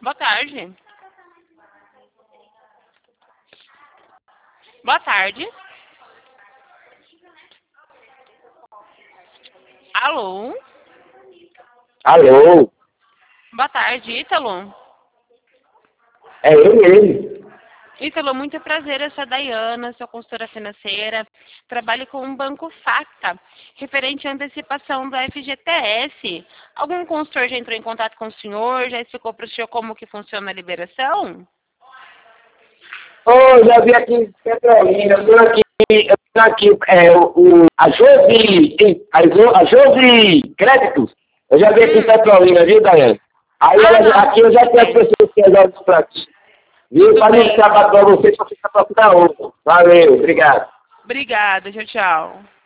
Boa tarde. Boa tarde. Alô? Alô? Boa tarde, Ítalo. É eu mesmo. Ítalo, muito prazer. Eu sou a Dayana, sou consultora financeira. Trabalho com um banco Facta, referente à antecipação do FGTS. Algum consultor já entrou em contato com o senhor? Já explicou para o senhor como que funciona a liberação? Ô, já vi aqui em Petrolina, eu tô aqui, a Josi Créditos, eu já vi aqui em Petrolina, viu, Daiane? Aí aqui eu já tenho as pessoas que resolvem pra ti. Viu? Para não trabalhar pra você, só fica pra outro. Valeu, obrigado. Obrigada, tchau, tchau.